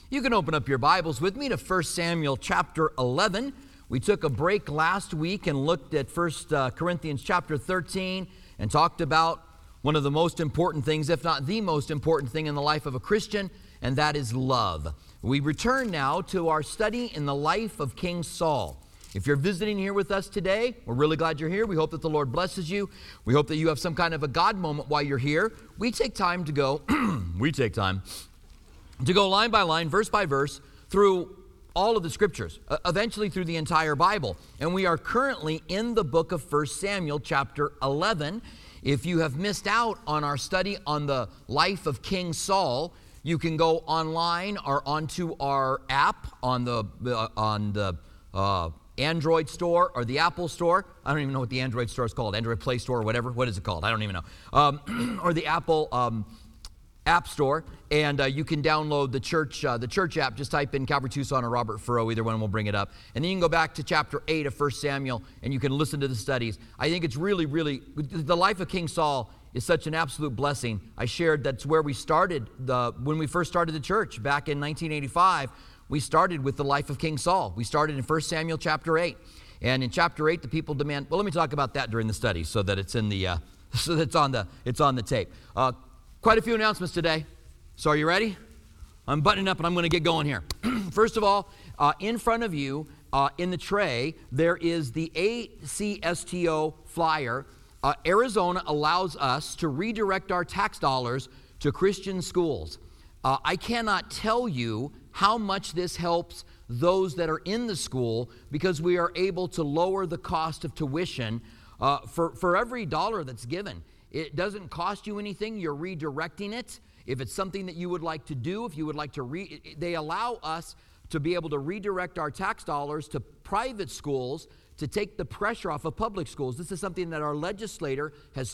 You can open up your Bibles with me to 1 Samuel chapter 11. We took a break last week and looked at 1 Corinthians chapter 13 and talked about one of the most important things, if not the most important thing in the life of a Christian, and that is love. We return now to our study in the life of King Saul. If you're visiting here with us today, we're really glad you're here. We hope that the Lord blesses you. We hope that you have some kind of a God moment while you're here. We take time to go, line by line, verse by verse, through all of the scriptures, eventually through the entire Bible. And we are currently in the book of 1 Samuel chapter 11. If you have missed out on our study on the life of King Saul, you can go online or onto our app on the Android store or the Apple store. I don't even know what the Android store is called. Android Play Store or whatever. What is it called? I don't even know. Or the Apple App Store. And you can download the church app. Just type in Calvary Tucson or Robert Furrow. Either one will bring it up. And then you can go back to chapter 8 of 1 Samuel and you can listen to the studies. I think it's really, the life of King Saul is such an absolute blessing. I shared that's where we started when we first started the church back in 1985. We started with the life of King Saul. We started in 1 Samuel chapter 8. And in chapter 8, the people demand, well, let me talk about that during the study so that it's in the, so that it's on the tape. Quite a few announcements today. So are you ready? I'm buttoning up and I'm going to get going here. First of all, in front of you, in the tray, there is the ACSTO flyer. Arizona allows us to redirect our tax dollars to Christian schools. I cannot tell you how much this helps those that are in the school because we are able to lower the cost of tuition for every dollar that's given. It doesn't cost you anything. You're redirecting it. If it's something that you would like to do, if you would like to they allow us to be able to redirect our tax dollars to private schools to take the pressure off of public schools. This is something that our legislation has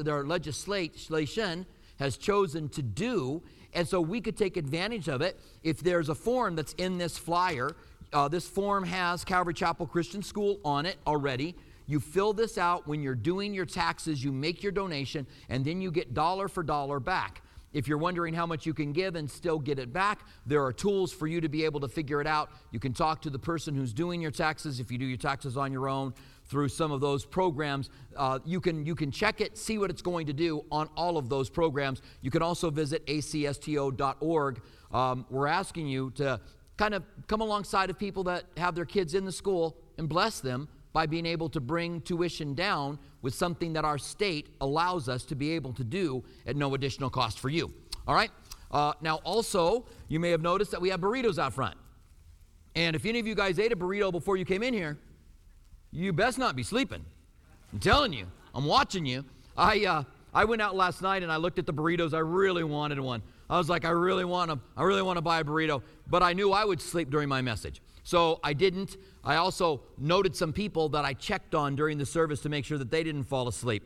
chosen to do. And so we could take advantage of it. If there's a form that's in this flyer, this form has Calvary Chapel Christian School on it already. You fill this out when you're doing your taxes, you make your donation, and then you get dollar for dollar back. If you're wondering how much you can give and still get it back, there are tools for you to be able to figure it out. You can talk to the person who's doing your taxes if you do your taxes on your own through some of those programs. You can check it, see what it's going to do on all of those programs. You can also visit acsto.org. We're asking you to kind of come alongside of people that have their kids in the school and bless them by being able to bring tuition down with something that our state allows us to be able to do at no additional cost for you. All right? Now also, you may have noticed that we have burritos out front. And if any of you guys ate a burrito before you came in here, you best not be sleeping. I'm telling you. I'm watching you. I went out last night and I looked at the burritos. I really wanted one. I was like, I really want to buy a burrito. But I knew I would sleep during my message. So I didn't. I also noted some people that I checked on during the service to make sure that they didn't fall asleep.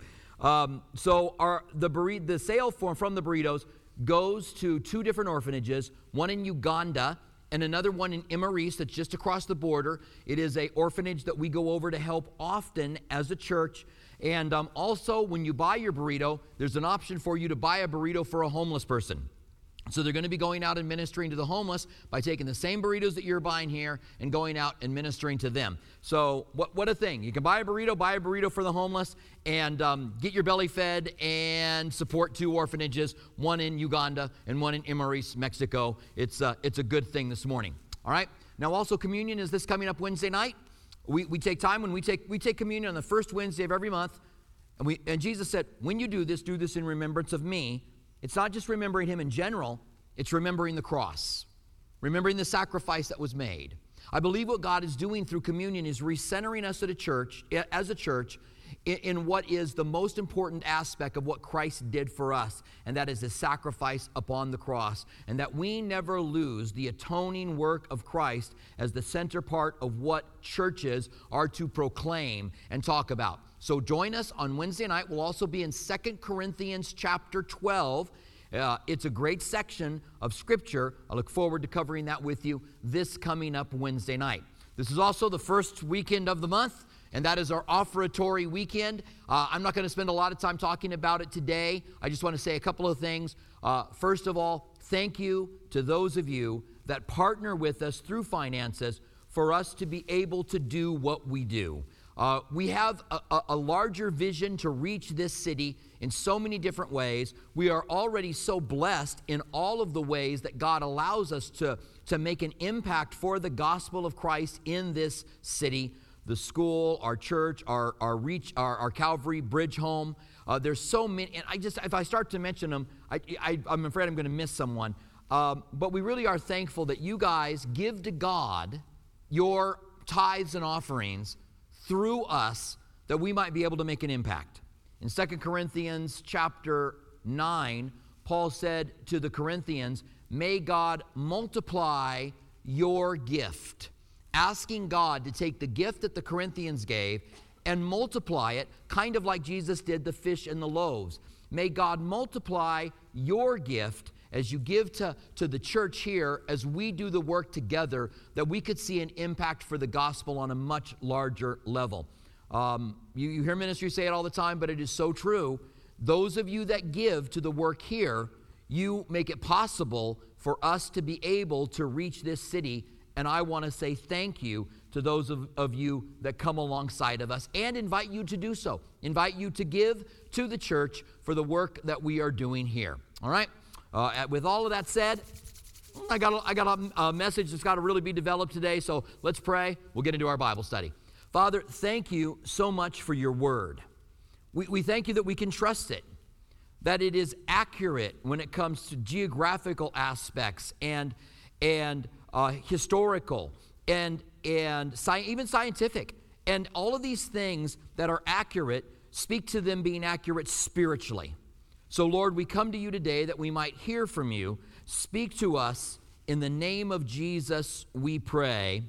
So the sale form from the burritos goes to two different orphanages, one in Uganda and another one in Imaris that's just across the border. It is an orphanage that we go over to help often as a church. And also, when you buy your burrito, there's an option for you to buy a burrito for a homeless person. So they're going to be going out and ministering to the homeless by taking the same burritos that you're buying here and going out and ministering to them. So what a thing. You can buy a burrito for the homeless and get your belly fed and support two orphanages, one in Uganda and one in Imaris, Mexico. It's a good thing this morning. All right. Now also communion is this coming up Wednesday night. We take time when we take communion on the first Wednesday of every month. And Jesus said, when you do this in remembrance of me. It's not just remembering him in general, it's remembering the cross, remembering the sacrifice that was made. I believe what God is doing through communion is recentering us as a church, in what is the most important aspect of what Christ did for us, and that is the sacrifice upon the cross, and that we never lose the atoning work of Christ as the center part of what churches are to proclaim and talk about. So join us on Wednesday night. We'll also be in 2 Corinthians chapter 12. It's a great section of Scripture. I look forward to covering that with you this coming up Wednesday night. This is also the first weekend of the month, and that is our offertory weekend. I'm not going to spend a lot of time talking about it today. I just want to say a couple of things. First of all, thank you to those of you that partner with us through finances for us to be able to do what we do. We have a larger vision to reach this city in so many different ways. We are already so blessed in all of the ways that God allows us to make an impact for the gospel of Christ in this city. The school, our church, our Calvary Bridge home. There's so many, and if I start to mention them, I'm afraid I'm going to miss someone. But we really are thankful that you guys give to God your tithes and offerings through us, that we might be able to make an impact. In 2 Corinthians chapter 9, Paul said to the Corinthians, may God multiply your gift, asking God to take the gift that the Corinthians gave and multiply it, kind of like Jesus did the fish and the loaves. May God multiply your gift as you give to the church here, as we do the work together, that we could see an impact for the gospel on a much larger level. You hear ministry say it all the time, but it is so true. Those of you that give to the work here, you make it possible for us to be able to reach this city, and I want to say thank you to those of you that come alongside of us and invite you to do so. Invite you to give to the church for the work that we are doing here. All right? With all of that said, I got a message that's got to really be developed today, so let's pray. We'll get into our Bible study. Father, thank you so much for your word. We thank you that we can trust it, that it is accurate when it comes to geographical aspects and historical and even scientific. And all of these things that are accurate speak to them being accurate spiritually. So, Lord, we come to you today that we might hear from you. Speak to us. In the name of Jesus, we pray.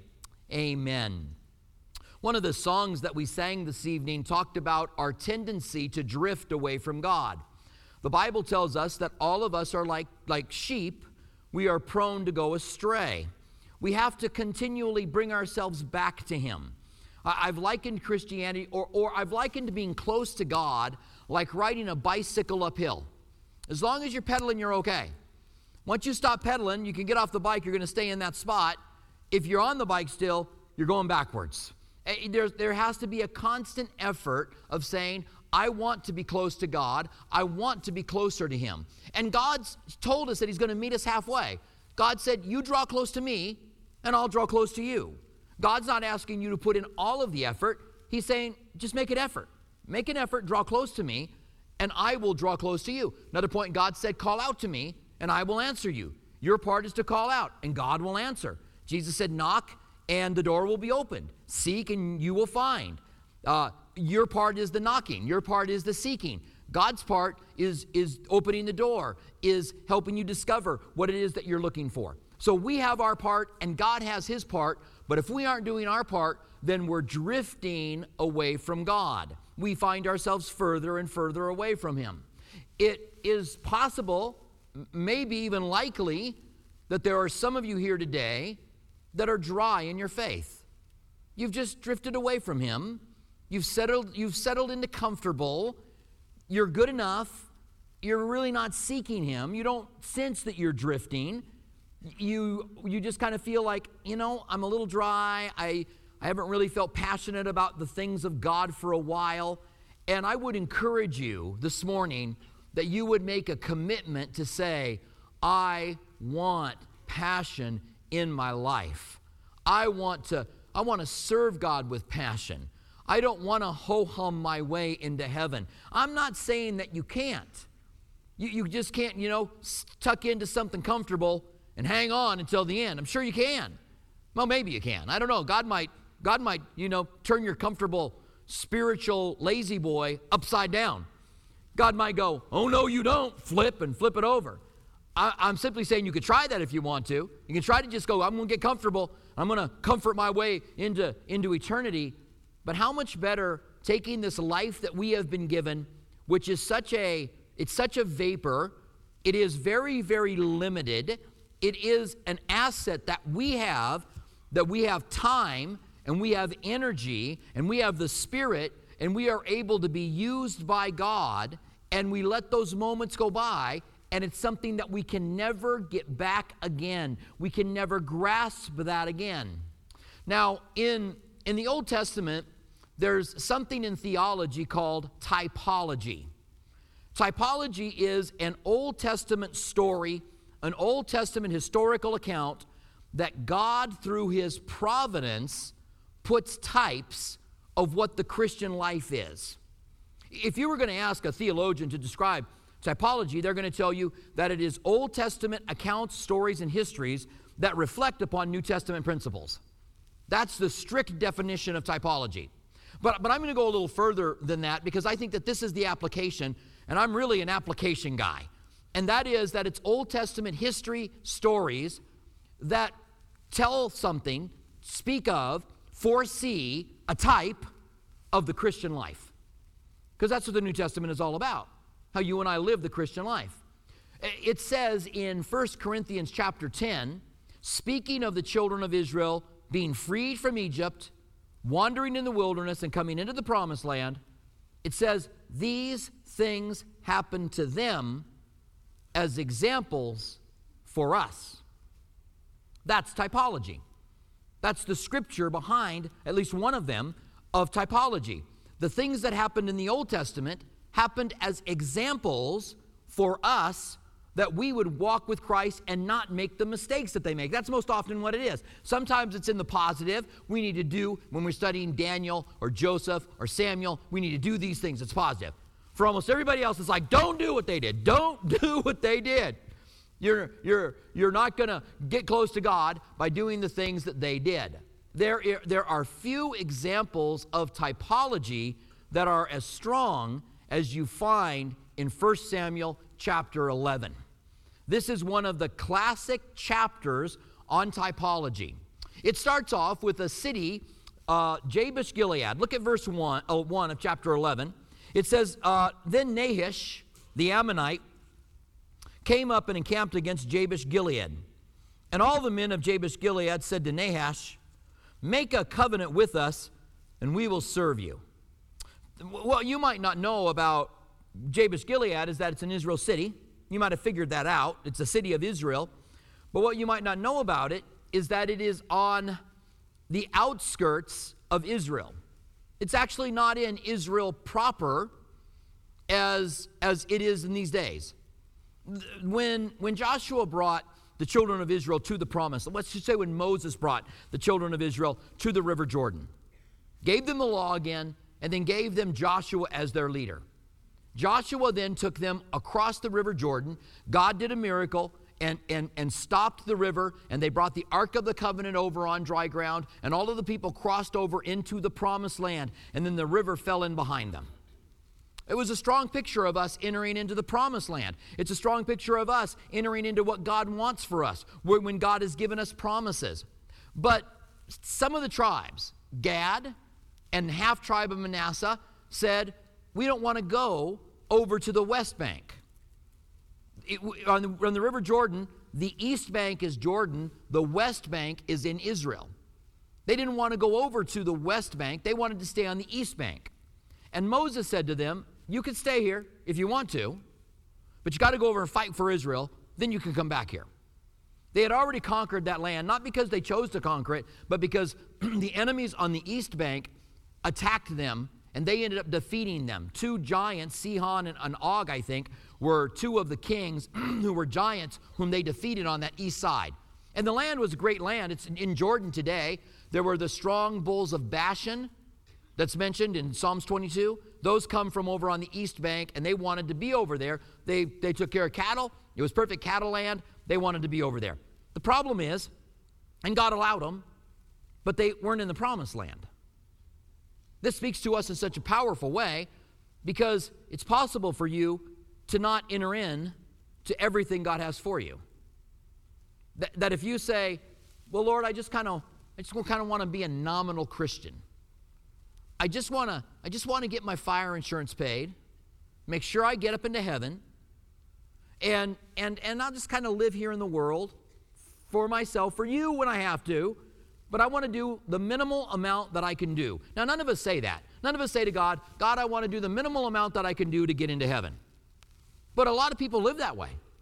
Amen. One of the songs that we sang this evening talked about our tendency to drift away from God. The Bible tells us that all of us are like sheep. We are prone to go astray. We have to continually bring ourselves back to Him. I've likened Christianity, or I've likened being close to God like riding a bicycle uphill. As long as you're pedaling, you're okay. Once you stop pedaling, you can get off the bike, you're going to stay in that spot. If you're on the bike still, you're going backwards. There has to be a constant effort of saying, I want to be close to God. I want to be closer to Him. And God's told us that He's going to meet us halfway. God said, you draw close to me, and I'll draw close to you. God's not asking you to put in all of the effort. He's saying, just make an effort. Make an effort, draw close to me, and I will draw close to you. Another point, God said, call out to me, and I will answer you. Your part is to call out, and God will answer. Jesus said, knock, and the door will be opened. Seek, and you will find. Your part is the knocking. Your part is the seeking. God's part is opening the door, is helping you discover what it is that you're looking for. So we have our part, and God has His part, but if we aren't doing our part, then we're drifting away from God. We find ourselves further and further away from Him. It is possible, maybe even likely, that there are some of you here today that are dry in your faith. You've just drifted away from Him. You've settled into comfortable. You're good enough. You're really not seeking Him. You don't sense that you're drifting. You just kind of feel like, I'm a little dry. I haven't really felt passionate about the things of God for a while. And I would encourage you this morning that you would make a commitment to say, I want passion in my life. I want to serve God with passion. I don't want to ho-hum my way into heaven. I'm not saying that you can't. You just can't, tuck into something comfortable and hang on until the end. I'm sure you can. Well, maybe you can. I don't know. God might, turn your comfortable spiritual lazy boy upside down. God might go, oh, no, you don't. Flip it over. I'm simply saying you could try that if you want to. You can try to just go, I'm going to get comfortable. I'm going to comfort my way into eternity. But how much better taking this life that we have been given, which is such a vapor. It is very, very limited. It is an asset that we have time, and we have energy, and we have the Spirit, and we are able to be used by God, and we let those moments go by, and it's something that we can never get back again. We can never grasp that again. Now, in the Old Testament, there's something in theology called typology. Typology is an Old Testament story, an Old Testament historical account that God, through His providence, puts types of what the Christian life is. If you were going to ask a theologian to describe typology, they're going to tell you that it is Old Testament accounts, stories, and histories that reflect upon New Testament principles. That's the strict definition of typology. But I'm going to go a little further than that because I think that this is the application, and I'm really an application guy. And that is that it's Old Testament history stories that tell something, speak of, foresee a type of the Christian life. Because that's what the New Testament is all about, how you and I live the Christian life. It says in 1 Corinthians chapter 10, speaking of the children of Israel being freed from Egypt, wandering in the wilderness and coming into the promised land, it says, these things happened to them as examples for us. That's typology. That's the scripture behind, at least one of them, of typology. The things that happened in the Old Testament happened as examples for us that we would walk with Christ and not make the mistakes that they make. That's most often what it is. Sometimes it's in the positive. We need to do, when we're studying Daniel or Joseph or Samuel, we need to do these things. It's positive. For almost everybody else, it's like, don't do what they did. Don't do what they did. You're not going to get close to God by doing the things that they did. There are few examples of typology that are as strong as you find in 1 Samuel chapter 11. This is one of the classic chapters on typology. It starts off with a city, Jabesh Gilead. Look at verse 1 of chapter 11. It says, then Nahash, the Ammonite, came up and encamped against Jabesh Gilead. And all the men of Jabesh Gilead said to Nahash, make a covenant with us, and we will serve you. What you might not know about Jabesh Gilead is that it's an Israel city. You might have figured that out. It's a city of Israel. But what you might not know about it is that it is on the outskirts of Israel. It's actually not in Israel proper as it is in these days. When Joshua brought the children of Israel to the promise, let's just say when Moses brought the children of Israel to the River Jordan, gave them the law again, and then gave them Joshua as their leader. Joshua then took them across the River Jordan. God did a miracle and stopped the river, and they brought the Ark of the Covenant over on dry ground, and all of the people crossed over into the promised land, and then the river fell in behind them. It was a strong picture of us entering into the promised land. It's a strong picture of us entering into what God wants for us, when God has given us promises. But some of the tribes, Gad and half tribe of Manasseh, said, we don't want to go over to the west bank. On the River Jordan, the east bank is Jordan, the west bank is in Israel. They didn't want to go over to the west bank, they wanted to stay on the east bank. And Moses said to them, you can stay here if you want to, but you got to go over and fight for Israel, then you can come back here. They had already conquered that land, not because they chose to conquer it, but because the enemies on the east bank attacked them, and they ended up defeating them. Two giants, Sihon and Og, I think, were two of the kings who were giants whom they defeated on that east side. And the land was a great land. It's in Jordan today. There were the strong bulls of Bashan that's mentioned in Psalms 22. Those come from over on the east bank, and they wanted to be over there. They took care of cattle. It was perfect cattle land. They wanted to be over there. The problem is, and God allowed them, but they weren't in the promised land. This speaks to us in such a powerful way because it's possible for you to not enter in to everything God has for you. That if you say, well, Lord, I just kind of want to be a nominal Christian. I just want to get my fire insurance paid, make sure I get up into heaven, and I'll just kind of live here in the world for myself, for you when I have to, but I want to do the minimal amount that I can do. Now, none of us say that. None of us say to God, God, I want to do the minimal amount that I can do to get into heaven. But a lot of people live that way.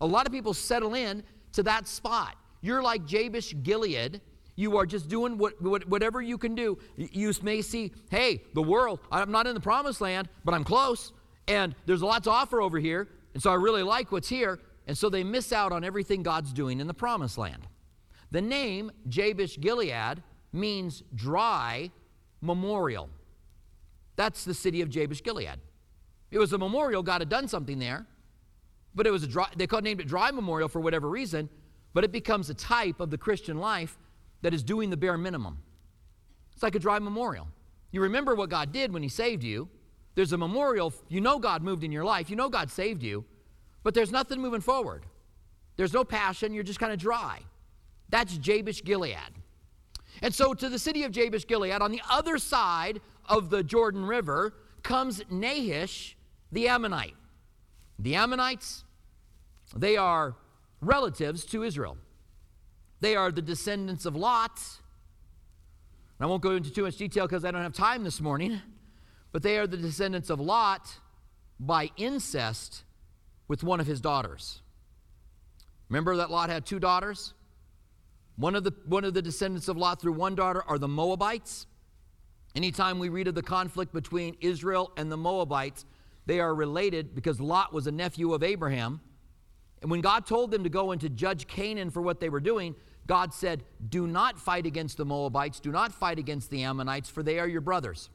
A lot of people settle in to that spot. You're like Jabesh Gilead. You are just doing whatever you can do. You may see, hey, the world, I'm not in the promised land, but I'm close, and there's a lot to offer over here, and so I really like what's here, and so they miss out on everything God's doing in the promised land. The name Jabesh Gilead means dry memorial. That's the city of Jabesh Gilead. It was a memorial. God had done something there, but it was they named it dry memorial for whatever reason, but it becomes a type of the Christian life that is doing the bare minimum. It's like a dry memorial. You remember what God did when he saved you. There's a memorial. You know God moved in your life. You know God saved you, but there's nothing moving forward. There's no passion. You're just kind of dry. That's Jabesh Gilead. And so to the city of Jabesh Gilead, on the other side of the Jordan River, comes Nahash the Ammonite. The Ammonites, they are relatives to Israel. They are the descendants of Lot. And I won't go into too much detail because I don't have time this morning, but they are the descendants of Lot by incest with one of his daughters. Remember that Lot had two daughters? One of the descendants of Lot through one daughter are the Moabites. Anytime we read of the conflict between Israel and the Moabites, they are related because Lot was a nephew of Abraham. And when God told them to go and to judge Canaan for what they were doing, God said, do not fight against the Moabites, do not fight against the Ammonites, for they are your brothers.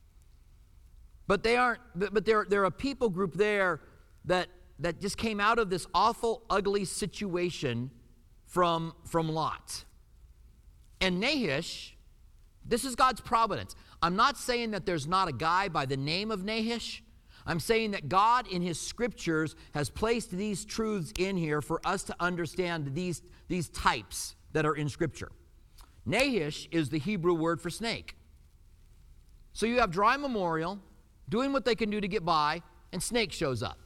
But they're a people group there that just came out of this awful, ugly situation from Lot. And Nahash, this is God's providence. I'm not saying that there's not a guy by the name of Nahash. I'm saying that God in his scriptures has placed these truths in here for us to understand these types that are in scripture. Nahash is the Hebrew word for snake. So you have dry memorial, doing what they can do to get by, and snake shows up.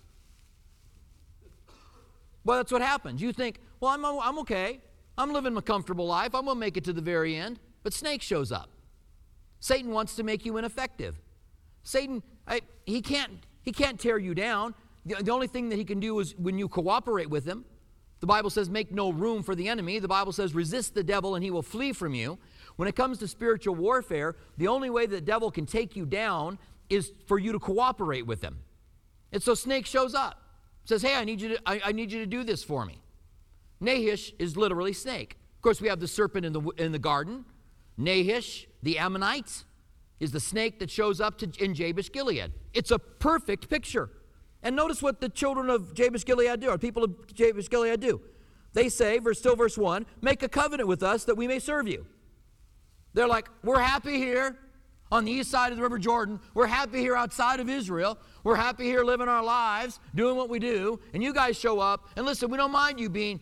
Well, that's what happens. You think, well, I'm okay. I'm living a comfortable life. I'm going to make it to the very end. But snake shows up. Satan wants to make you ineffective. Satan, he can't tear you down. The only thing that he can do is when you cooperate with him. The Bible says make no room for the enemy. The Bible says resist the devil and he will flee from you. When it comes to spiritual warfare, the only way the devil can take you down is for you to cooperate with him. And so snake shows up. Says, hey, I need you to do this for me. Nahash is literally snake. Of course, we have the serpent in the garden. Nahash, the Ammonite, is the snake that shows up in Jabesh Gilead. It's a perfect picture. And notice what the children of Jabesh Gilead do, or people of Jabesh Gilead do. They say, verse 1, make a covenant with us that we may serve you. They're like, we're happy here on the east side of the River Jordan. We're happy here outside of Israel. We're happy here living our lives, doing what we do. And you guys show up. And listen, we don't mind you being,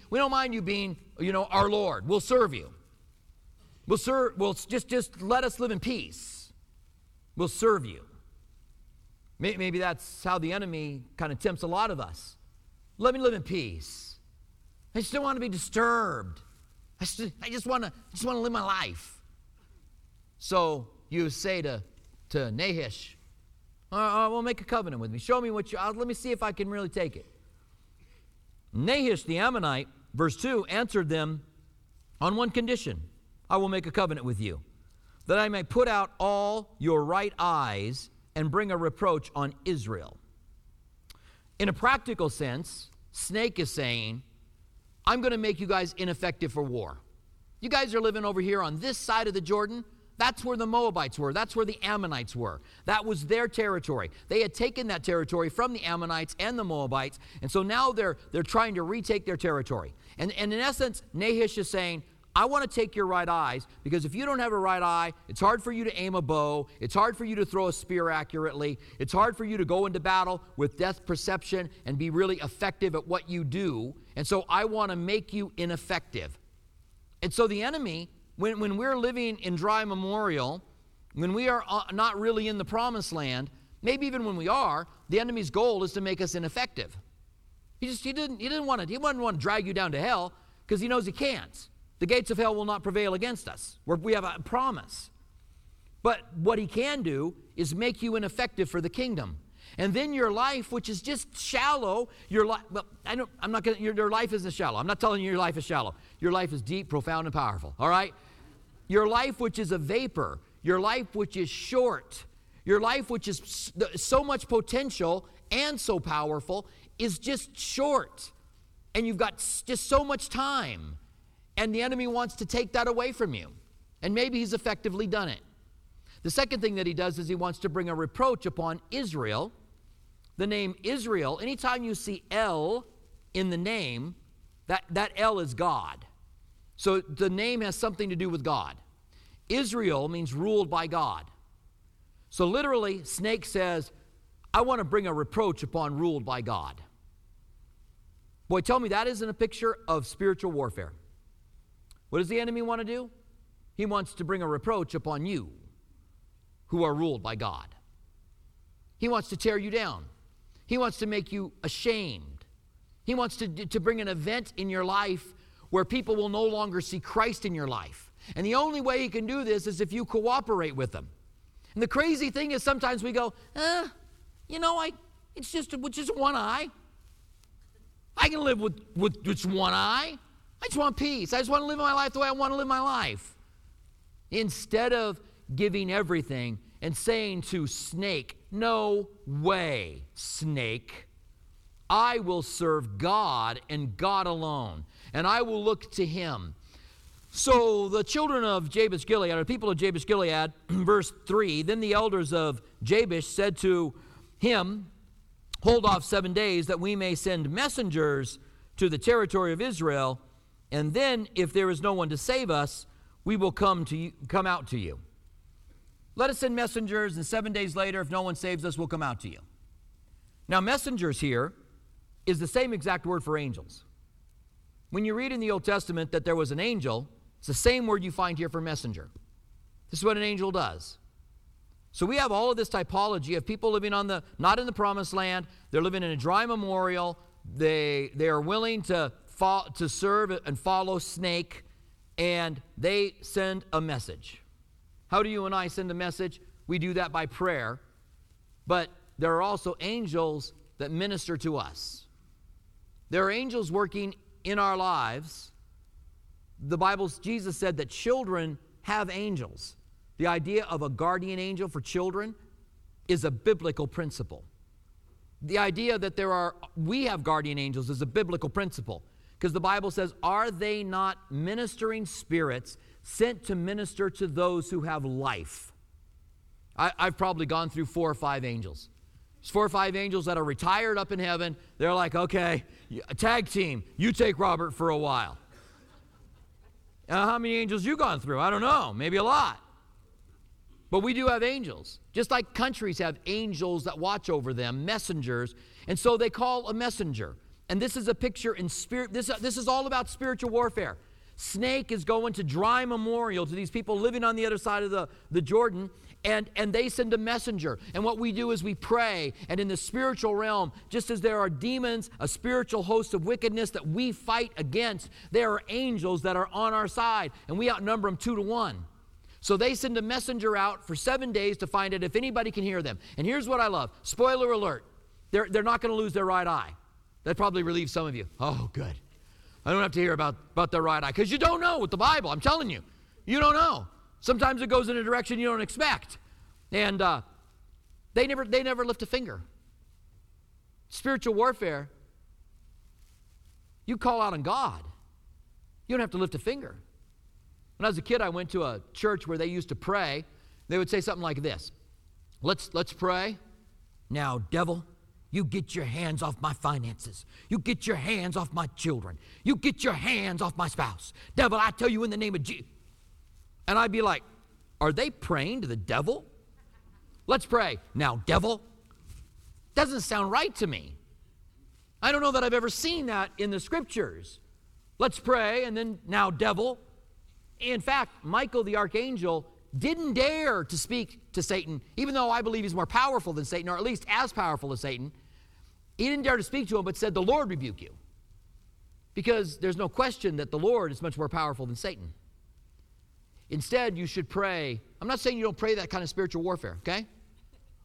our Lord. We'll serve you. We'll just let us live in peace. We'll serve you. Maybe that's how the enemy kind of tempts a lot of us. Let me live in peace. I just don't want to be disturbed. I just want to live my life. So you say to Nahash, well, make a covenant with me. Show me let me see if I can really take it. Nahash the Ammonite, verse 2, answered them on one condition. I will make a covenant with you, that I may put out all your right eyes and bring a reproach on Israel. In a practical sense, snake is saying, I'm going to make you guys ineffective for war. You guys are living over here on this side of the Jordan. That's where the Moabites were. That's where the Ammonites were. That was their territory. They had taken that territory from the Ammonites and the Moabites, and so now they're trying to retake their territory. And in essence, Nahash is saying, I want to take your right eyes, because if you don't have a right eye, it's hard for you to aim a bow. It's hard for you to throw a spear accurately. It's hard for you to go into battle with depth perception and be really effective at what you do. And so I want to make you ineffective. And so the enemy, when we're living in dry memorial, when we are not really in the promised land, maybe even when we are, the enemy's goal is to make us ineffective. He didn't want to drag you down to hell because he knows he can't. The gates of hell will not prevail against us. We have a promise. But what he can do is make you ineffective for the kingdom. And then your life, which is just shallow, your life, well, your life isn't shallow. I'm not telling you your life is shallow. Your life is deep, profound, and powerful, all right? Your life, which is a vapor, your life, which is short, your life, which is so much potential and so powerful, is just short. And you've got just so much time. And the enemy wants to take that away from you. And maybe he's effectively done it. The second thing that he does is he wants to bring a reproach upon Israel. The name Israel, anytime you see El in the name, that El is God. So the name has something to do with God. Israel means ruled by God. So literally, snake says, I want to bring a reproach upon ruled by God. Boy, tell me that isn't a picture of spiritual warfare. What does the enemy want to do? He wants to bring a reproach upon you who are ruled by God. He wants to tear you down. He wants to make you ashamed. He wants to bring an event in your life where people will no longer see Christ in your life. And the only way he can do this is if you cooperate with him. And the crazy thing is sometimes we go, it's just one eye. I can live with just one eye. I just want peace. I just want to live my life the way I want to live my life. Instead of giving everything and saying to snake, no way, snake. I will serve God and God alone, and I will look to him. So the children of Jabesh Gilead, or the people of Jabesh Gilead, verse 3, then the elders of Jabesh said to him, hold off 7 days that we may send messengers to the territory of Israel, and then if there is no one to save us, we will come out to you. Let us send messengers, and 7 days later, if no one saves us, we'll come out to you. Now, messengers here is the same exact word for angels. When you read in the Old Testament that there was an angel, it's the same word you find here for messenger. This is what an angel does. So we have all of this typology of people living not in the promised land. They're living in a dry memorial. They are willing to serve and follow snake, and they send a message. How do you and I send a message? We do that by prayer. But there are also angels that minister to us. There are angels working in our lives. Jesus said that children have angels. The idea of a guardian angel for children is a biblical principle. The idea that we have guardian angels is a biblical principle. Because the Bible says, are they not ministering spirits sent to minister to those who have life? I've probably gone through 4 or 5 angels. There's 4 or 5 angels that are retired up in heaven. They're like, okay, tag team, you take Robert for a while. How many angels you gone through? I don't know, maybe a lot. But we do have angels. Just like countries have angels that watch over them, messengers. And so they call a messenger. And this is a picture in spirit. This is all about spiritual warfare. Snake is going to dry memorial to these people living on the other side of the Jordan, and they send a messenger. And what we do is we pray, and in the spiritual realm, just as there are demons, a spiritual host of wickedness that we fight against, there are angels that are on our side, and we outnumber them 2 to 1. So they send a messenger out for 7 days to find out if anybody can hear them. And here's what I love. Spoiler alert. They're not going to lose their right eye. That probably relieves some of you. Oh, good. I don't have to hear about their right eye. Because you don't know with the Bible. I'm telling you. You don't know. Sometimes it goes in a direction you don't expect. And they never lift a finger. Spiritual warfare, you call out on God. You don't have to lift a finger. When I was a kid, I went to a church where they used to pray. They would say something like this. Let's pray. Now, devil, you get your hands off my finances. You get your hands off my children. You get your hands off my spouse. Devil, I tell you in the name of Jesus. And I'd be like, are they praying to the devil? Let's pray. Now, devil. Doesn't sound right to me. I don't know that I've ever seen that in the scriptures. Let's pray, and then now, devil. In fact, Michael the archangel didn't dare to speak to Satan, even though I believe he's more powerful than Satan, or at least as powerful as Satan. He didn't dare to speak to him, but said, the Lord rebuke you. Because there's no question that the Lord is much more powerful than Satan. Instead, you should pray. I'm not saying you don't pray that kind of spiritual warfare, okay?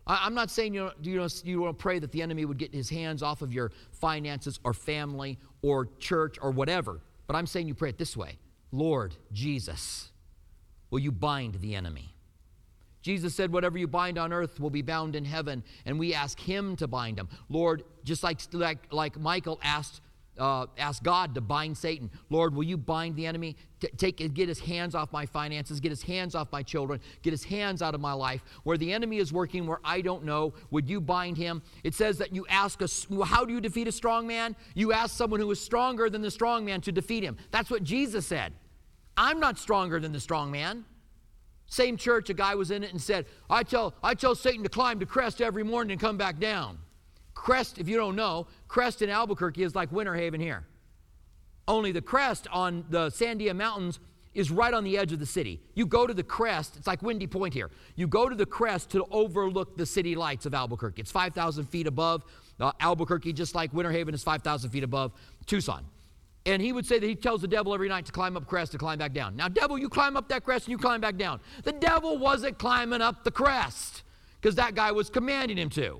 I'm not saying you want to pray that the enemy would get his hands off of your finances or family or church or whatever. But I'm saying you pray it this way. Lord Jesus, will you bind the enemy? Jesus said, whatever you bind on earth will be bound in heaven. And we ask him to bind them. Lord, just like Michael asked God to bind Satan. Lord, will you bind the enemy? Get his hands off my finances, get his hands off my children, get his hands out of my life. Where the enemy is working, where I don't know, would you bind him? It says that you ask us, how do you defeat a strong man? You ask someone who is stronger than the strong man to defeat him. That's what Jesus said. I'm not stronger than the strong man. Same church, a guy was in it and said, I tell Satan to climb to Crest every morning and come back down. Crest, if you don't know, Crest in Albuquerque is like Winter Haven here. Only the Crest on the Sandia Mountains is right on the edge of the city. You go to the Crest, it's like Windy Point here. You go to the Crest to overlook the city lights of Albuquerque. It's 5,000 feet above Albuquerque, just like Winter Haven is 5,000 feet above Tucson. And he would say that he tells the devil every night to climb up crest, to climb back down. Now, devil, you climb up that crest and you climb back down. The devil wasn't climbing up the crest because that guy was commanding him to.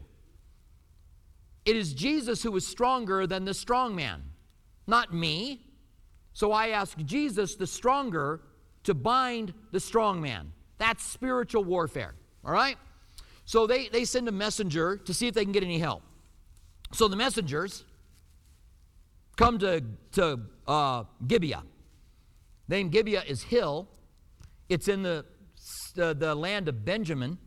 It is Jesus who is stronger than the strong man, not me. So I ask Jesus, the stronger, to bind the strong man. That's spiritual warfare, all right? So they send a messenger to see if they can get any help. So the messengers come to Gibeah. The name Gibeah is hill. It's in the land of Benjamin,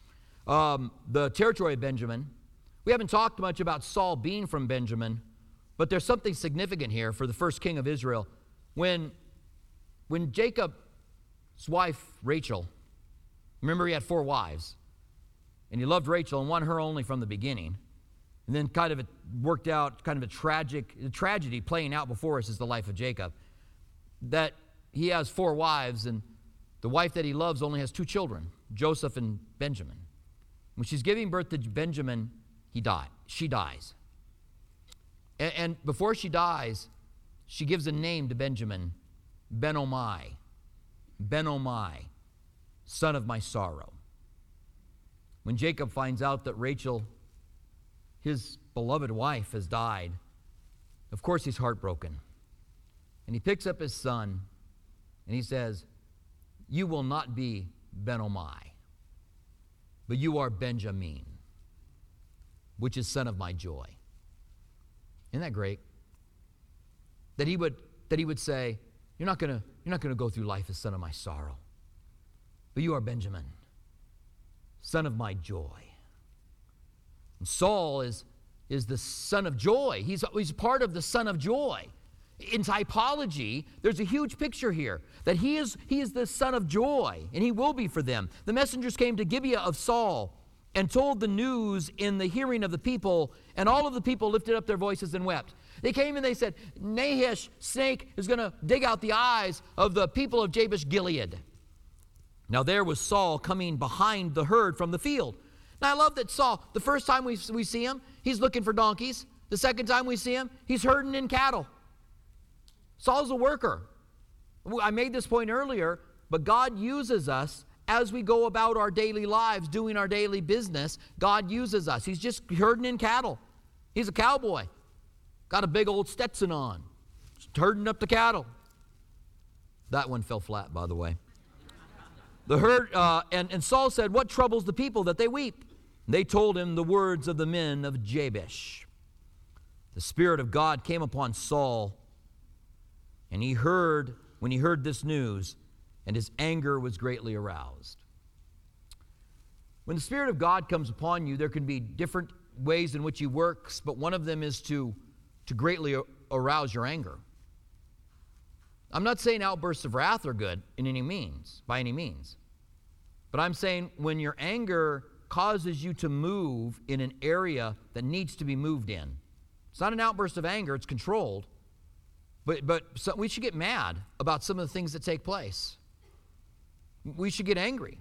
the territory of Benjamin. We haven't talked much about Saul being from Benjamin, but there's something significant here for the first king of Israel. When Jacob's wife, Rachel, remember he had 4 wives, and he loved Rachel and won her only from the beginning. And then kind of it worked out, kind of a tragedy playing out before us is the life of Jacob. That he has 4 wives, and the wife that he loves only has 2 children, Joseph and Benjamin. When she's giving birth to Benjamin, she dies. And before she dies, she gives a name to Benjamin, Ben-Omai, son of my sorrow. When Jacob finds out that Rachel, his beloved wife, has died, of course he's heartbroken. And he picks up his son and he says, you will not be Ben-Omai, but you are Benjamin, which is son of my joy. Isn't that great? That he would say, you're not gonna go through life as son of my sorrow, but you are Benjamin, son of my joy. And Saul is the son of joy. He's part of the son of joy. In typology, there's a huge picture here that he is the son of joy, and he will be for them. The messengers came to Gibeah of Saul and told the news in the hearing of the people, and all of the people lifted up their voices and wept. They came and they said, Nahash, snake, is going to dig out the eyes of the people of Jabesh Gilead. Now there was Saul coming behind the herd from the field. Now I love that Saul, the first time we see him, he's looking for donkeys. The second time we see him, he's herding in cattle. Saul's a worker. I made this point earlier, but God uses us as we go about our daily lives, doing our daily business. God uses us. He's just herding in cattle. He's a cowboy. Got a big old Stetson on. Just herding up the cattle. That one fell flat, by the way. The herd, and Saul said, what troubles the people that they weep? And they told him the words of the men of Jabesh. The Spirit of God came upon Saul, and when he heard this news, and his anger was greatly aroused. When the Spirit of God comes upon you, there can be different ways in which he works, but one of them is to greatly arouse your anger. I'm not saying outbursts of wrath are good by any means. But I'm saying when your anger causes you to move in an area that needs to be moved in. It's not an outburst of anger, it's controlled. But we should get mad about some of the things that take place. We should get angry.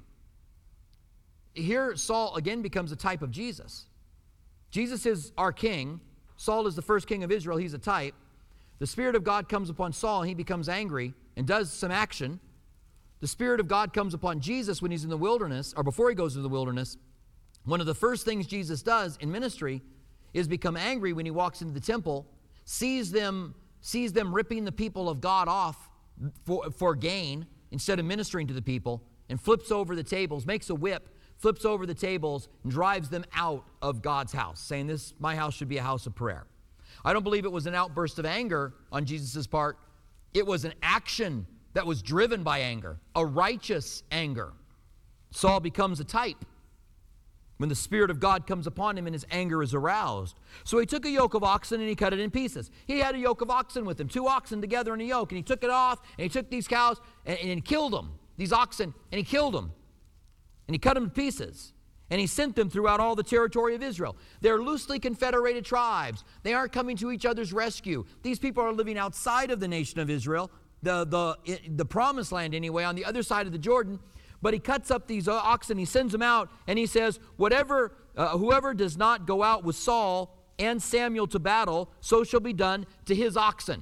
Here, Saul again becomes a type of Jesus. Jesus is our king. Saul is the first king of Israel. He's a type. The Spirit of God comes upon Saul, and he becomes angry and does some action. The Spirit of God comes upon Jesus when he's in the wilderness, or before he goes to the wilderness, One of the first things Jesus does in ministry is become angry when he walks into the temple, sees them ripping the people of God off for gain instead of ministering to the people, and flips over the tables, makes a whip, flips over the tables, and drives them out of God's house, saying, my house should be a house of prayer. I don't believe it was an outburst of anger on Jesus' part. It was an action that was driven by anger, a righteous anger. Saul becomes a type when the Spirit of God comes upon him and his anger is aroused. So he took a yoke of oxen and he cut it in pieces. He had a yoke of oxen with him, 2 oxen together in a yoke, and he took it off, and he took these cows and he killed them, these oxen, and he killed them. And he cut them to pieces. And he sent them throughout all the territory of Israel. They're loosely confederated tribes. They aren't coming to each other's rescue. These people are living outside of the nation of Israel, the promised land anyway, on the other side of the Jordan. But he cuts up these oxen, he sends them out, and he says, whoever does not go out with Saul and Samuel to battle, so shall be done to his oxen.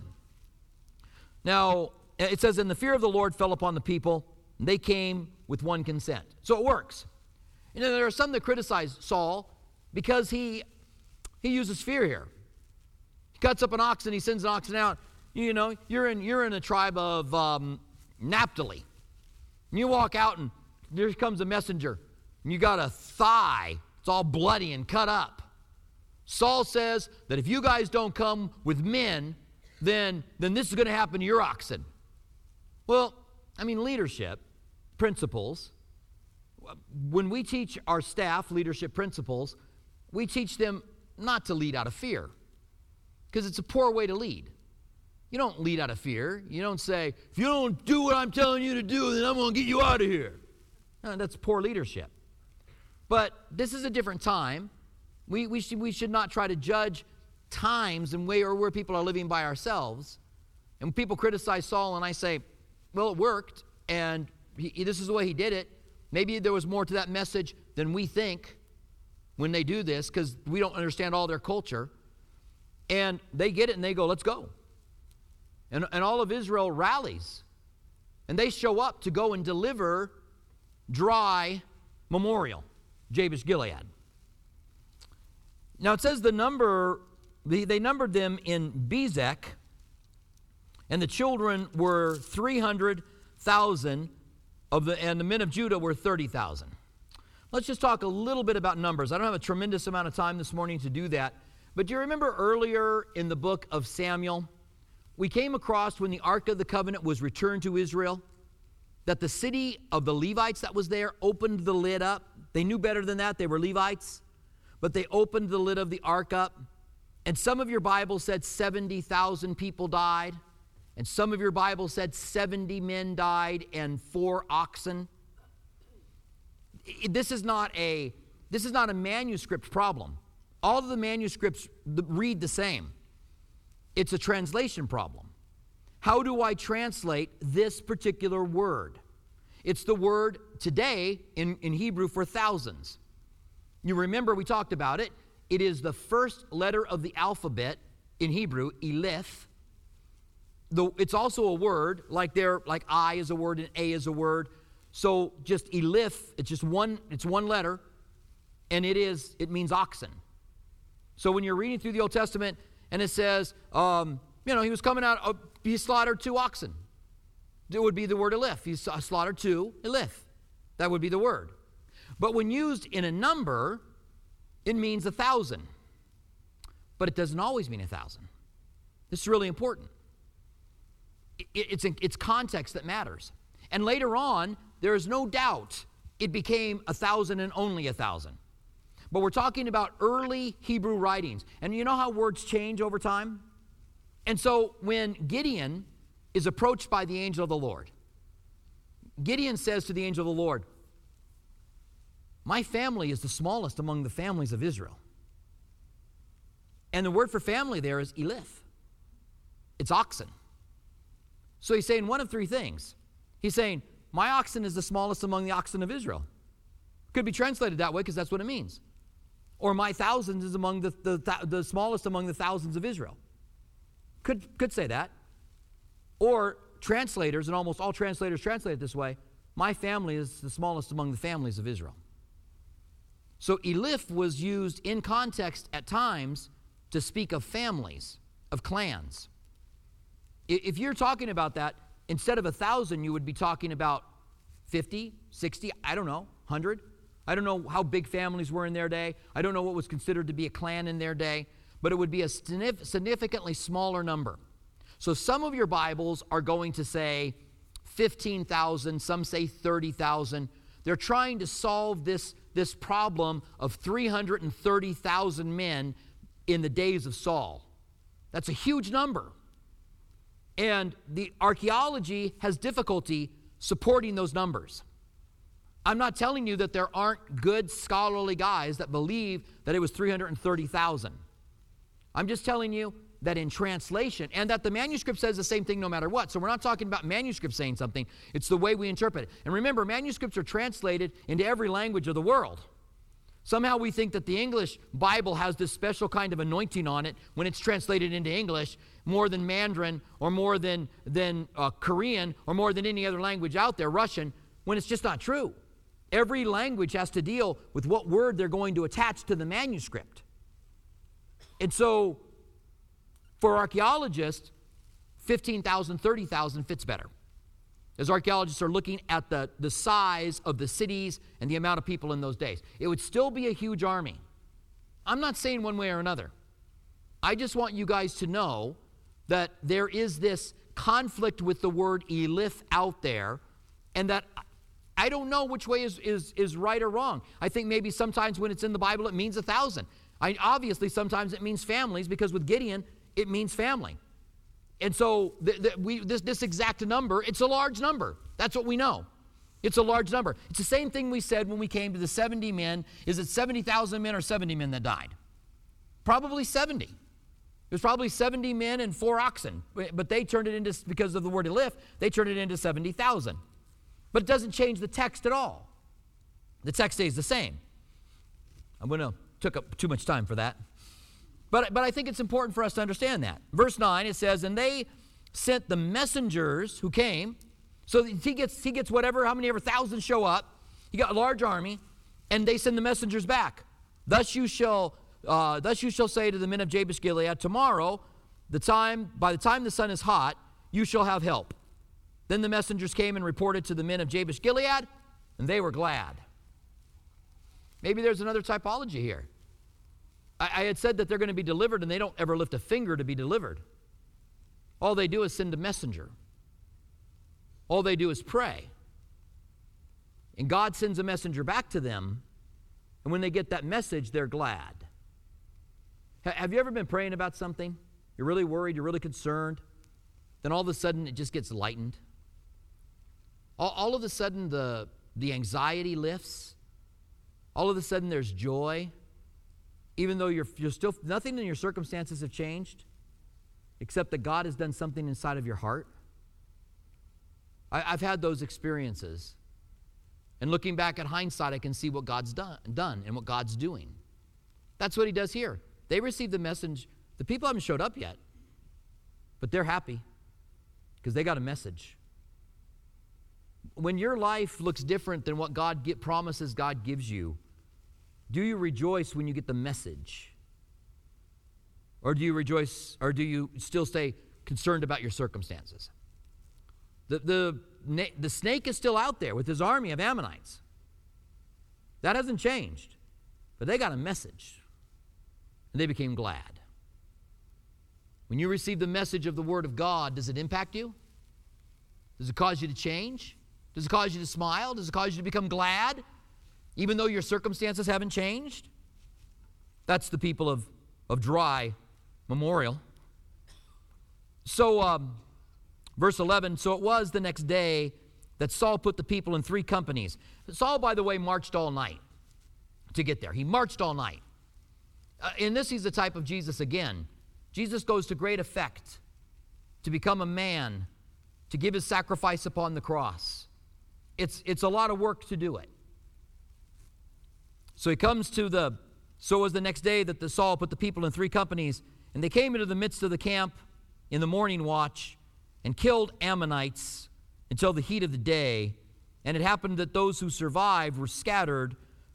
Now, it says, and the fear of the Lord fell upon the people, and they came with one consent. So it works. You know, there are some that criticize Saul because he uses fear here. He cuts up an oxen, he sends an oxen out. You know, you're in a tribe of Naphtali. And you walk out and there comes a messenger. And you got a thigh. It's all bloody and cut up. Saul says that if you guys don't come with men, then this is going to happen to your oxen. Well, I mean, leadership principles. When we teach our staff leadership principles, we teach them not to lead out of fear, because it's a poor way to lead. You don't lead out of fear. You don't say, if you don't do what I'm telling you to do, then I'm going to get you out of here. No, that's poor leadership. But this is a different time. We should not try to judge times and where people are living by ourselves. And when people criticize Saul and I say, well, it worked, and this is the way he did it. Maybe there was more to that message than we think when they do this, because we don't understand all their culture. And they get it and they go, let's go. And all of Israel rallies. And they show up to go and deliver dry memorial, Jabesh Gilead. Now it says they numbered them in Bezek, and the children were 300,000, and the men of Judah were 30,000. Let's just talk a little bit about numbers. I don't have a tremendous amount of time this morning to do that. But do you remember earlier in the book of Samuel, we came across when the Ark of the Covenant was returned to Israel, that the city of the Levites that was there opened the lid up. They knew better than that. They were Levites. But they opened the lid of the ark up. And some of your Bible said 70,000 people died. And some of your Bible said 70 men died and 4 oxen. This is not a manuscript problem. All of the manuscripts read the same. It's a translation problem. How do I translate this particular word? It's the word today in Hebrew for thousands. You remember we talked about it. It is the first letter of the alphabet in Hebrew, Elif. It's also a word, like I is a word and A is a word. So just Elif, it's one letter, and it means oxen. So when you're reading through the Old Testament and it says, he was coming out, he slaughtered 2 oxen. It would be the word Elif. He slaughtered 2, Elif. That would be the word. But when used in a number, it means 1,000. But it doesn't always mean 1,000. This is really important. It's context that matters. And later on, there is no doubt it became 1,000 and only 1,000. But we're talking about early Hebrew writings. And you know how words change over time? And so when Gideon is approached by the angel of the Lord, Gideon says to the angel of the Lord, my family is the smallest among the families of Israel. And the word for family there is Elif. It's oxen. So he's saying one of 3 things. He's saying, my oxen is the smallest among the oxen of Israel. Could be translated that way because that's what it means. Or my thousands is among the smallest among the thousands of Israel. Could say that. Or translators, and almost all translators translate it this way, my family is the smallest among the families of Israel. So Eliph was used in context at times to speak of families, of clans. If you're talking about that, instead of 1,000, you would be talking about 50, 60, I don't know, 100. I don't know how big families were in their day. I don't know what was considered to be a clan in their day, but it would be a significantly smaller number. So some of your Bibles are going to say 15,000, some say 30,000. They're trying to solve this problem of 330,000 men in the days of Saul. That's a huge number. And the archaeology has difficulty supporting those numbers. I'm not telling you that there aren't good scholarly guys that believe that it was 330,000. I'm just telling you that in translation, and that the manuscript says the same thing no matter what. So we're not talking about manuscripts saying something. It's the way we interpret it. And remember, manuscripts are translated into every language of the world. Somehow we think that the English Bible has this special kind of anointing on it when it's translated into English more than Mandarin or more than Korean or more than any other language out there, Russian, when it's just not true. Every language has to deal with what word they're going to attach to the manuscript. And so for archaeologists, 15,000, 30,000 fits better. As archaeologists are looking at the size of the cities and the amount of people in those days. It would still be a huge army. I'm not saying one way or another. I just want you guys to know that there is this conflict with the word Eliph out there, and that I don't know which way is right or wrong. I think maybe sometimes when it's in the Bible it means 1,000. Obviously sometimes it means families, because with Gideon it means family. And so this exact number, it's a large number. That's what we know. It's a large number. It's the same thing we said when we came to the 70 men. Is it 70,000 men or 70 men that died? Probably 70. It was probably 70 men and 4 oxen. But they turned it into, because of the word Eliph, they turned it into 70,000. But it doesn't change the text at all. The text stays the same. Took up too much time for that. But I think it's important for us to understand that. Verse 9, it says, and they sent the messengers who came. So he gets whatever, how many ever thousands show up. He got a large army, and they send the messengers back. Thus you shall say to the men of Jabesh Gilead, tomorrow, by the time the sun is hot, you shall have help. Then the messengers came and reported to the men of Jabesh Gilead, and they were glad. Maybe there's another typology here. I had said that they're going to be delivered, and they don't ever lift a finger to be delivered. All they do is send a messenger. All they do is pray. And God sends a messenger back to them, and when they get that message, they're glad. Have you ever been praying about something? You're really worried, you're really concerned. Then all of a sudden, it just gets lightened. All of a sudden, the anxiety lifts. All of a sudden, there's joy. Even though you're still, nothing in your circumstances have changed, except that God has done something inside of your heart. I've had those experiences. And looking back at hindsight, I can see what God's done and what God's doing. That's what he does here. They received the message. The people haven't showed up yet, but they're happy because they got a message. When your life looks different than what promises God gives you, do you rejoice when you get the message? Or do you rejoice, or do you still stay concerned about your circumstances? The snake is still out there with his army of Ammonites. That hasn't changed. But they got a message, and they became glad. When you receive the message of the Word of God, does it impact you? Does it cause you to change? Does it cause you to smile? Does it cause you to become glad? Even though your circumstances haven't changed? That's the people of Dry Memorial. So, verse 11, so it was the next day that Saul put the people in 3 companies. Saul, by the way, marched all night to get there. He marched all night. In this, he's the type of Jesus again. Jesus goes to great effect to become a man, to give his sacrifice upon the cross. It's a lot of work to do it. So he comes to so it was the next day that the Saul put the people in 3 companies, and they came into the midst of the camp in the morning watch and killed Ammonites until the heat of the day. And it happened that those who survived were scattered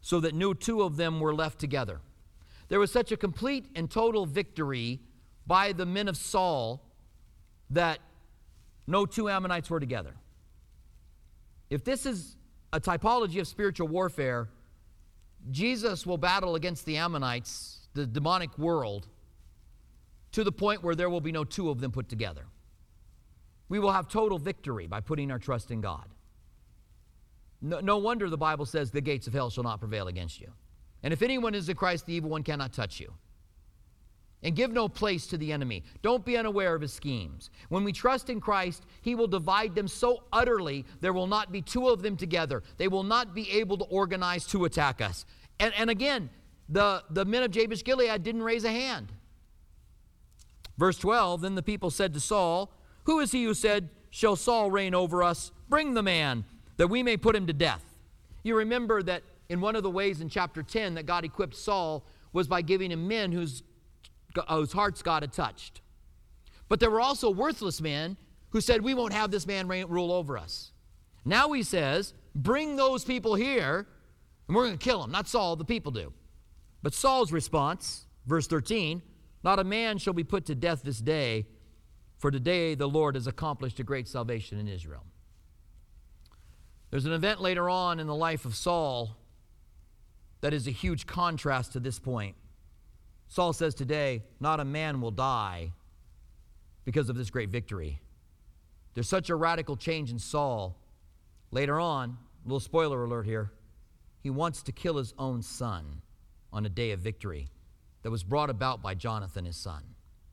so that no two of them were left together. There was such a complete and total victory by the men of Saul that no two Ammonites were together. If this is a typology of spiritual warfare, Jesus will battle against the Ammonites, the demonic world, to the point where there will be no two of them put together. We will have total victory by putting our trust in God. No wonder the Bible says the gates of hell shall not prevail against you. And if anyone is in Christ, the evil one cannot touch you. And give no place to the enemy. Don't be unaware of his schemes. When we trust in Christ, he will divide them so utterly there will not be two of them together. They will not be able to organize to attack us. And again, the men of Jabesh Gilead didn't raise a hand. Verse 12, then the people said to Saul, who is he who said, shall Saul reign over us? Bring the man, that we may put him to death. You remember that in one of the ways in chapter 10 that God equipped Saul was by giving him men whose hearts God had touched. But there were also worthless men who said, we won't have this man rule over us. Now he says, bring those people here, and we're going to kill them. Not Saul, the people do. But Saul's response, verse 13, not a man shall be put to death this day, for today the Lord has accomplished a great salvation in Israel. There's an event later on in the life of Saul that is a huge contrast to this point. Saul says today, not a man will die because of this great victory. There's such a radical change in Saul. Later on, a little spoiler alert here, he wants to kill his own son on a day of victory that was brought about by Jonathan, his son.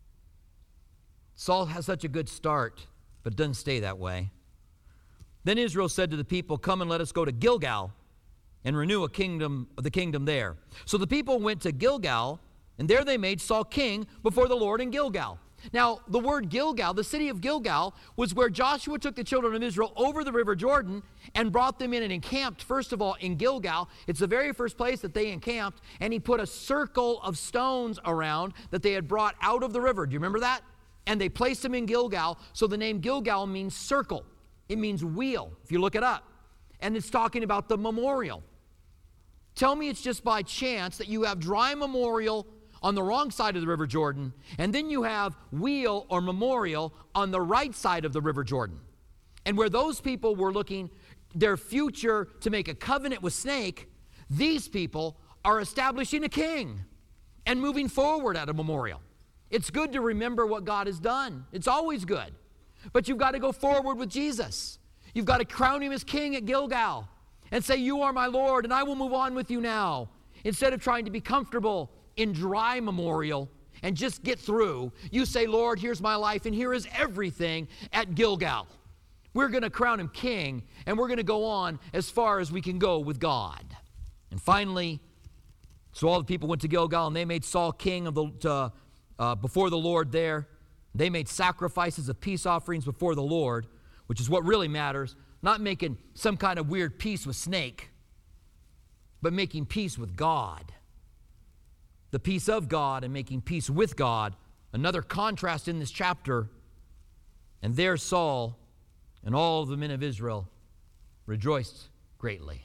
Saul has such a good start, but it doesn't stay that way. Then Israel said to the people, come and let us go to Gilgal and renew the kingdom there. So the people went to Gilgal, and there they made Saul king before the Lord in Gilgal. Now, the word Gilgal, the city of Gilgal, was where Joshua took the children of Israel over the river Jordan and brought them in and encamped, first of all, in Gilgal. It's the very first place that they encamped, and he put a circle of stones around that they had brought out of the river. Do you remember that? And they placed them in Gilgal, so the name Gilgal means circle. It means wheel, if you look it up. And it's talking about the memorial. Tell me it's just by chance that you have dry memorial on the wrong side of the river Jordan, and then you have wheel or memorial on the right side of the river Jordan. And where those people were looking their future to make a covenant with Snake, these people are establishing a king and moving forward at a memorial. It's good to remember what God has done. It's always good. But you've got to go forward with Jesus. You've got to crown him as king at Gilgal and say, you are my Lord, and I will move on with you now. Instead of trying to be comfortable in dry memorial and just get through, you say, Lord, here's my life, and here is everything at Gilgal. We're going to crown him king, and we're going to go on as far as we can go with God. And finally, so all the people went to Gilgal, and they made Saul king before the Lord there. They made sacrifices of peace offerings before the Lord, which is what really matters, not making some kind of weird peace with Snake, but making peace with God. The peace of God and making peace with God. Another contrast in this chapter. And there Saul and all the men of Israel rejoiced greatly.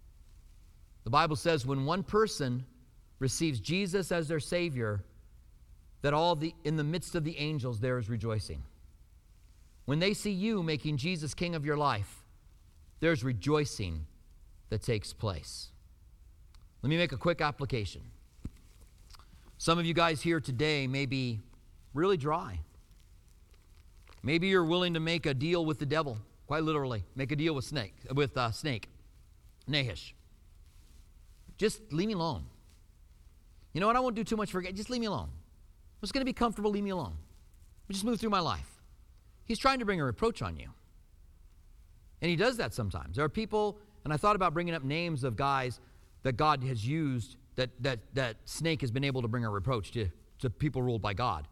The Bible says when one person receives Jesus as their Savior, that in the midst of the angels there is rejoicing. When they see you making Jesus king of your life, there's rejoicing that takes place. Let me make a quick application. Some of you guys here today may be really dry. Maybe you're willing to make a deal with the devil, quite literally, make a deal with Snake, Nahash. Just leave me alone. You know what? I won't do too much for you. Just leave me alone. I'm just going to be comfortable. Leave me alone. I'll just move through my life. He's trying to bring a reproach on you. And he does that sometimes. There are people, and I thought about bringing up names of guys that God has used that Snake has been able to bring a reproach to people ruled by God.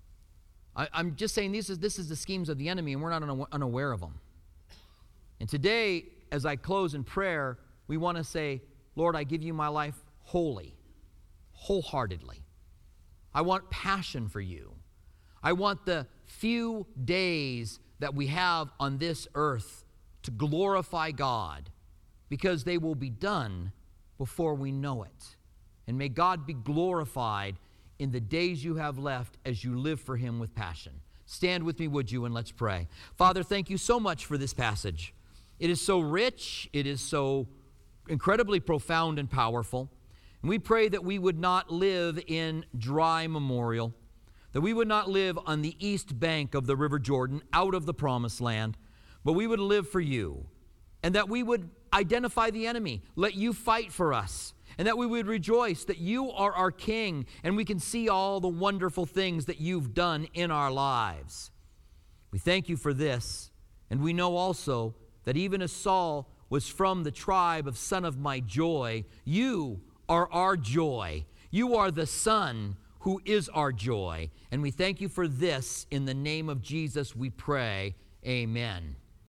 I'm just saying this is the schemes of the enemy, and we're not unaware of them. And today, as I close in prayer, we want to say, Lord, I give you my life wholeheartedly. I want passion for you. I want the few days that we have on this earth to glorify God, because they will be done before we know it. And may God be glorified in the days you have left as you live for him with passion. Stand with me, would you, and let's pray. Father, thank you so much for this passage. It is so rich. It is so incredibly profound and powerful. And we pray that we would not live in dry memorial, that we would not live on the east bank of the River Jordan, out of the promised land, but we would live for you, and that we would identify the enemy, let you fight for us, and that we would rejoice that you are our King, and we can see all the wonderful things that you've done in our lives. We thank you for this, and we know also that even as Saul was from the tribe of son of my joy, you are our joy. You are the Son who is our joy. And we thank you for this. In the name of Jesus we pray. Amen.